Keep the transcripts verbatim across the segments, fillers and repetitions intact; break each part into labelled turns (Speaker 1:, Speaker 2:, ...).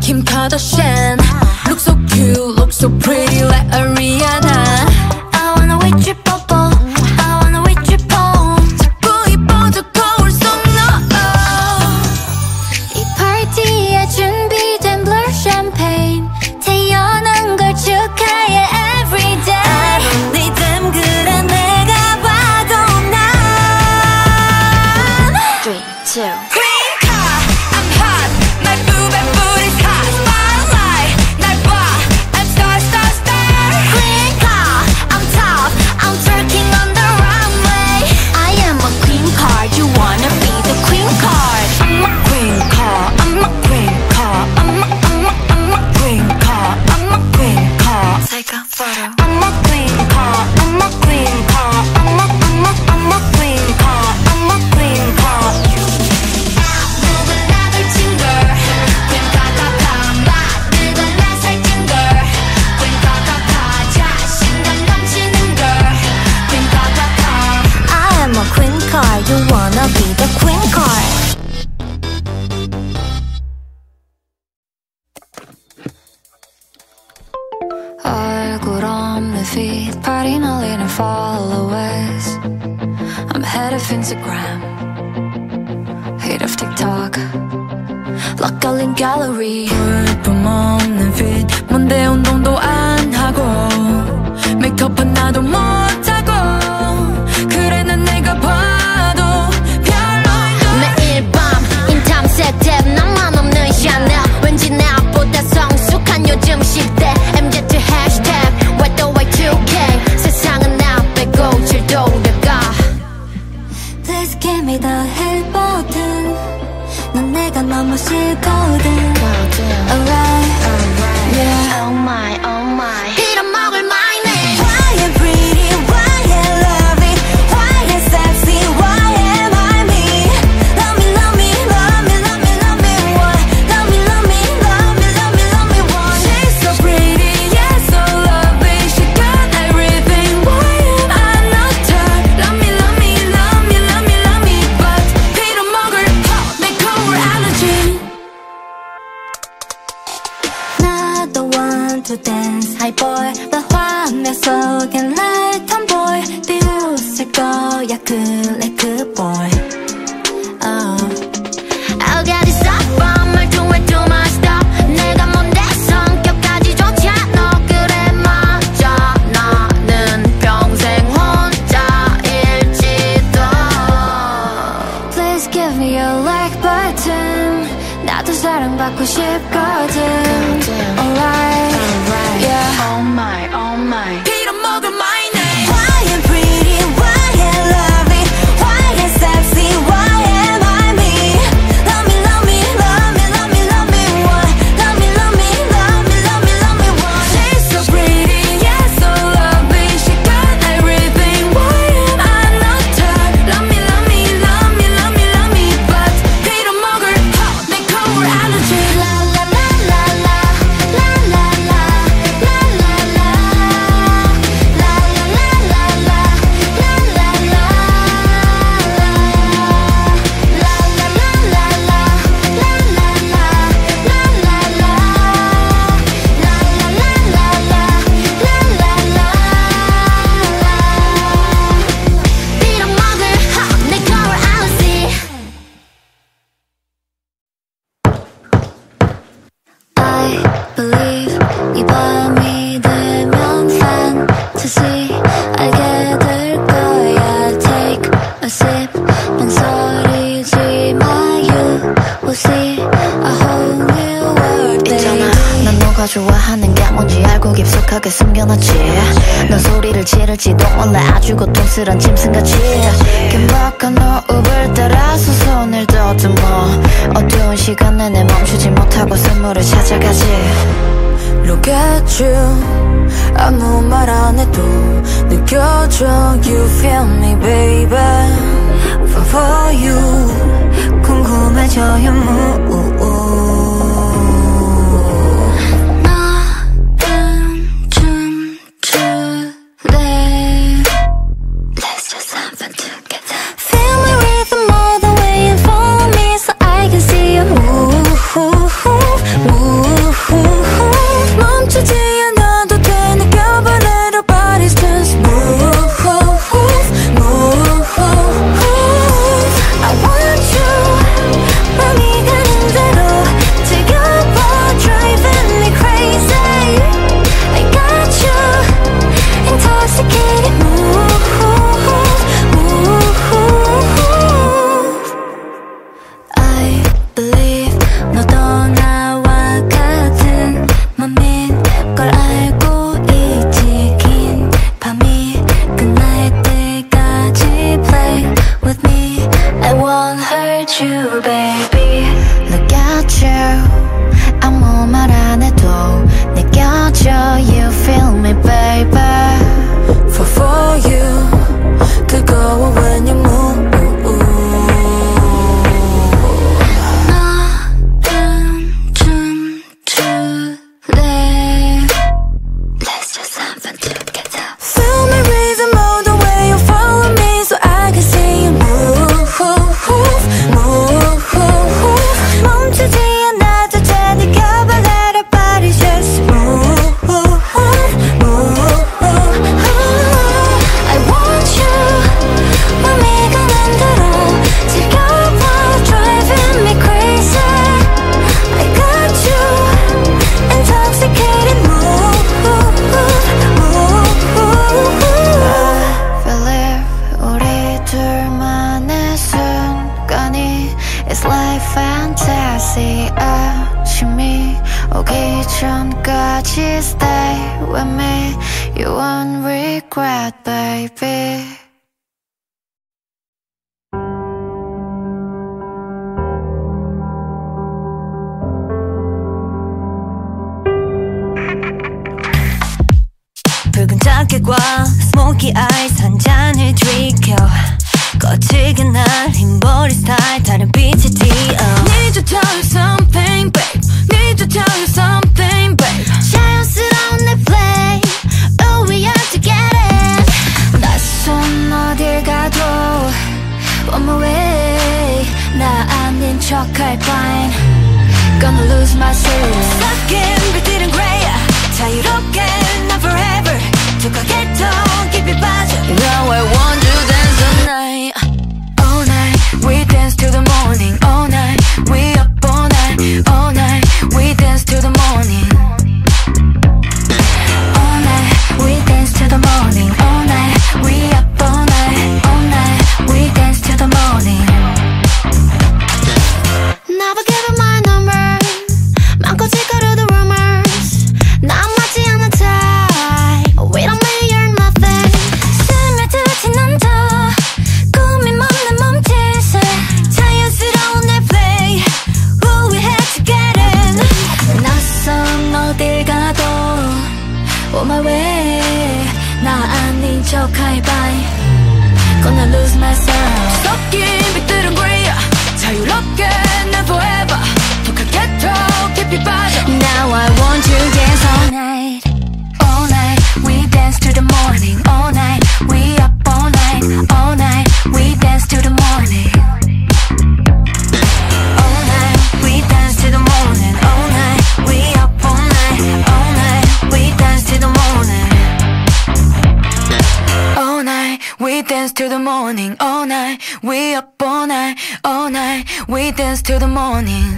Speaker 1: Kim Kardashian. Look so cute, look so pretty like Ariana. I wanna with you 뽀뽀, I wanna with you 봄. 자꾸 이뻐져 거울 속 너. 이 파티에 준비된 blur champagne. 태어난 걸 축하해 every day. I don't need them 그래 내가 봐도 난 three, two You wanna be the queen card. 얼굴 없는 feed party 날리는 followers. I'm head of Instagram, head of TikTok. Lock 걸린 gallery. 볼품 없는 feed 뭔데 운동도 안 하고 메이크업 하나도 못하고 그래 난 내가 봐 나만 없는 샤넬 왠지 나보다 성숙한 요즘 시대 엠지 to hashtag what the way two K 세상은 나 빼고 잘 돌아가. Please give me the hell button. 넌 내가 너무 싫거든. Alright, alright, yeah. Oh my, oh my. 빌어먹을 my name. Why you pretty, why you lovely, why you sexy, why am I me? Love me, love me, love me, love me. To dance, high boy, 나 화면 속엔 like tomboy. 비웃을 거야, 그래 그 boy. Oh, I got it stop, 말투에 too much stop. 내가 뭔데 성격까지 좋지 않아. 그래 맞아, 나는 평생 혼자일지도. Please give me your like button. 나도 사랑받고 싶거든. Alright. Yeah. Oh my, oh my. 빌어먹을 my name. Why you pretty, why you lovely, why you sexy, why am I me? Love me, love me, love me, love me, love me, why? Love me, love me, love me, love me, love me, why? She's so pretty, yeah, so lovely. She got everything, why am I not her? Love me, love me, love me, love me, love me, but 빌어먹을 내 거울 allergy. La la la la la, la la la. 좋아하는 게 뭔지 알고 깊숙하게 숨겨놨지. 넌 소리를 지를지도 몰라 아주 고통스런 짐승같이. 긴박한 호흡을 따라서 손을 더듬어 어두운 시간 내내 멈추지 못하고 선물을 찾아가지. Look at you 아무 말 안 해도 느껴져. You feel me baby for, for you 궁금해져요 무 Move with me, you won't regret, baby.
Speaker 2: 붉은 자켓과 스모키 아이스 한 잔을 들이켜 거칠게 날 흰 머리 스타일 다른 빛의 티
Speaker 1: Need to tell you something, babe. Need to tell you something, babe. 자연스러운 내 play, oh we are together. 낯선 어딜 가도 on my way. 나 아닌 척할 바엔 gonna lose myself.
Speaker 2: Stuck in 빛들은 grey, 자유롭게 not forever. 툭하게 더 깊이 빠져.
Speaker 1: Now I want to dance all night. All night, we dance to the morning. All night, we up all night. All night, we dance to the morning. All night, we dance to the morning. All night, we up all night. All night, we dance to the morning. Never give up my number. 맘껏 짓거려 the rumors. 난 맞지 않는 type. We don't measure nothing. 스며들진 않다. 꿈이 맘내 멈칫새. 자연스러운 내 play. Who we had to get in. 낯선 어딜 가도 on my way. 나 아닌 척할 바에 gonna lose myself. 섞인 빛들은 grey. 자유롭게 난 forever. 툭하게 더 깊이 빠져. Now I want to dance all night. All night, we dance to the morning. All night, we up all night. All night, we dance to the morning. All night, we dance to the morning. All night, we up all night. All night, we dance to the morning. All night, we dance to the morning. All night, we up all night. All night, we dance to the morning.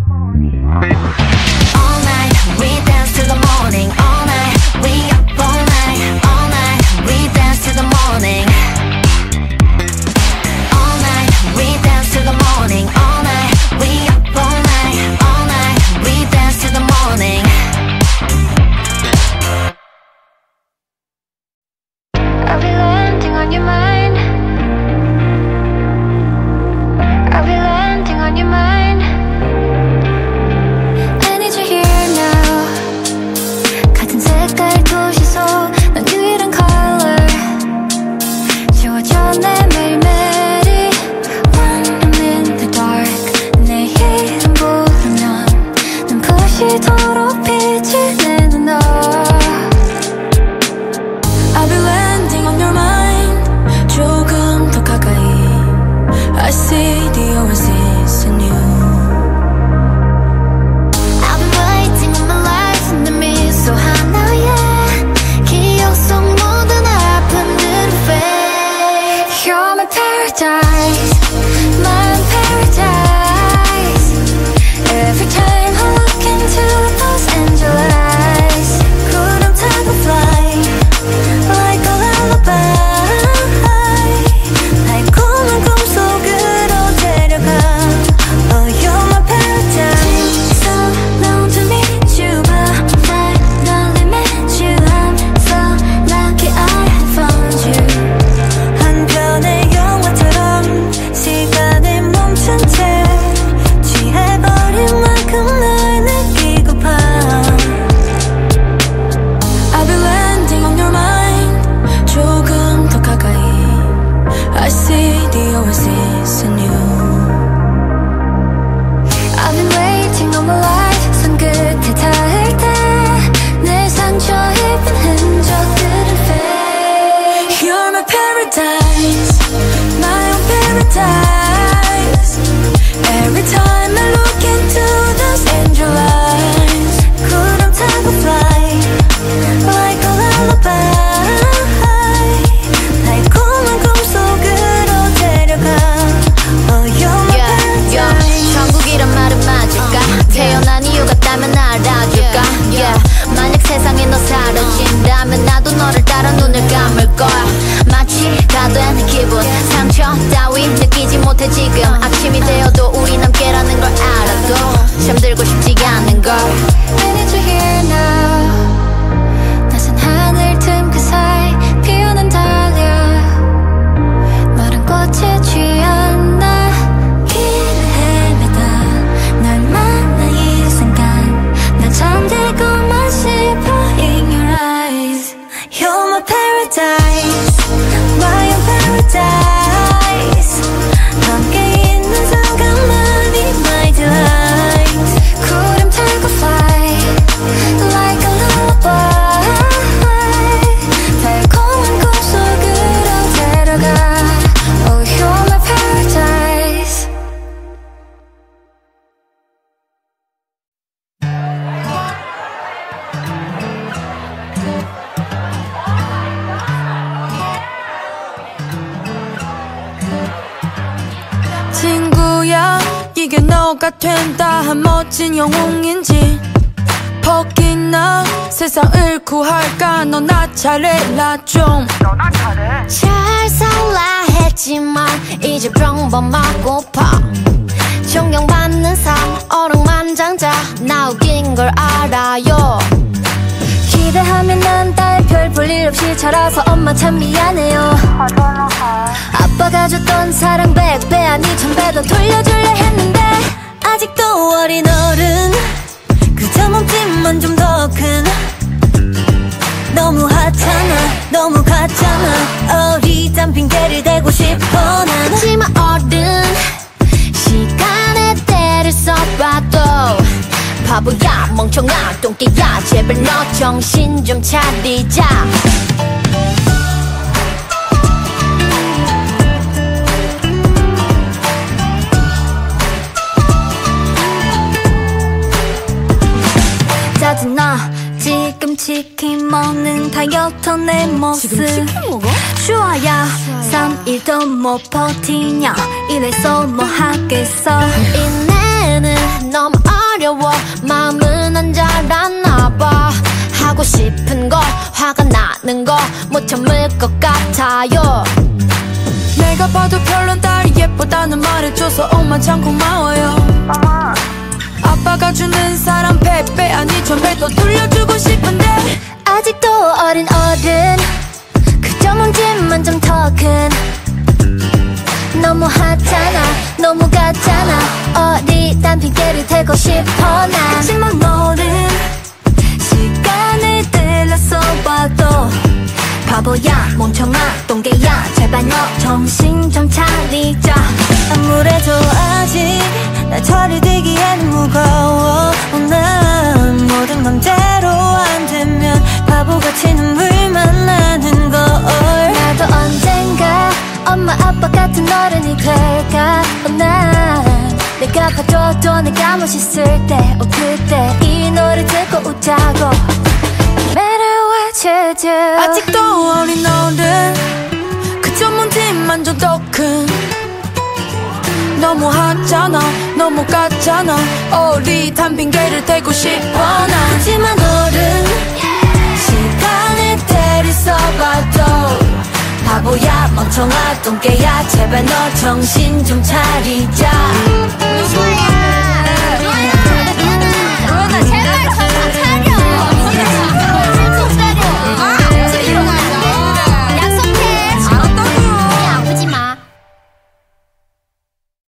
Speaker 1: All night, we dance to the morning. All night, we up all night. All night, we dance to the morning. All night, we dance to the morning. All night, we up all night. All night, we dance to the morning. I'll be landing on your mind. I'll be landing on your mind. I need you here now. 같은 색깔 도시소 넌 유일한 color. 지워져 내 매일매일이 When I'm in the dark. 내 이름 부르면 눈부시도록 빛을 내는 너. I'll be landing on your mind. 조금 더 가까이. I see the oasis in you. I've been waiting all my life in the middle 하나의 기억 속 모든 아픔들을 fade. You're my paradise, my paradise. Every time I look into those angel eyes. 구름 타고 fly like a lullaby. 달콤한 꿈속으로 데려가. Oh, you're my paradise. So long to meet you, but finally met you. I'm so lucky I have found you.
Speaker 2: 한 편의 영화처럼 시간을 멈춘 채 취해버린 만큼 날 느끼고파.
Speaker 1: I'll be landing on your mind. 조금 더 가까이. I see the oasis in you. I've been waiting all my life. 손끝에 닿을 때 내 상처 입은 흔적들은 fade. You're my paradise, my own paradise. Every time I look into those angel eyes.
Speaker 2: 구름 타고 fly like a lullaby. 달콤한 꿈속으로 데려가. Oh, you're my
Speaker 1: Yeah, yeah.
Speaker 2: paradise.
Speaker 1: 천국이란 말은 맞을까? 태어난 이유 같다면 알아줄까? Yeah. 만약 세상에 너 사라진다면 나도 너를 따라 눈을 감을 거야. 마치 가된 기분. 상처 따위 느끼지 못해 지금. 아침이 되어도 우린 함께라는 걸 알아도 잠들고 싶지 않은 걸. I need you here now.
Speaker 3: 이게 너가 된다 한 멋진 영웅인지 혹이나 세상을 구할까 너 나 잘해라 좀
Speaker 1: 잘 살라 했지만 이제 평범하고파 존경받는 삶 어루만장자 나 웃긴 걸 알아요 기대하면 난 딸 별 볼 일 없이 자라서 엄마 참 미안해요 아빠가 줬던 사랑 백 배 아니 천 배 더 돌려줄래 했는데
Speaker 2: 아직도 어린 어른 그저 몸집만 좀 더 큰 너무 하찮아 너무 가잖아 어리단 핑계를 대고 싶어 난
Speaker 1: 하지만 어른 시간의 때를 써봐도 바보야 멍청아 똥개야 제발 너 정신 좀 차리자
Speaker 2: 짜증나 지금 치킨 먹는 다이어트 내 모습
Speaker 3: 지금 치킨 먹어?
Speaker 2: 슈아야 삼 일도 못 버티냐 이래서 뭐 하겠어
Speaker 1: 인내는 너무 어려워 마음은 안 자랐나봐 하고 싶은 거 화가 나는 거 못 참을 것 같아요
Speaker 3: 내가 봐도 별론 딸이 예쁘다는 말해줘서 엄마 참 고마워요 아빠가 주는 사랑 백 배 아니 천 배 더 돌려주고 싶은데
Speaker 1: 아직도 어린 어른 그저 몸집만 좀 더 큰 너무 하찮아 너무 가잖아 어리단 핑계를 대고 싶어 난
Speaker 2: 하지만 어른 시간을 들여서 봐도 바보야 멍청아 똥개야 제발 너 정신 좀 차리자 아무래도 아직 날 처리되기에는 무거워 난 모든 맘대로 안 되면 바보같이 눈물만 나는 걸
Speaker 1: 나도 언젠가 엄마 아빠 같은 어른이 될까 어, 난 내가 봐줘도 내가 멋있을 때 어, 그때 이 노래 듣고 웃자고 No matter what you do
Speaker 3: 아직도 어린 어른 그저 몸집만 좀 더 큰 너무 하잖아 너무 가잖아 어리단 핑계를 대고 싶어 난
Speaker 2: 하지만 어른 시간을 들이써봐도 바보야 멍청아 똥개야 제발 너 정신 좀 차리자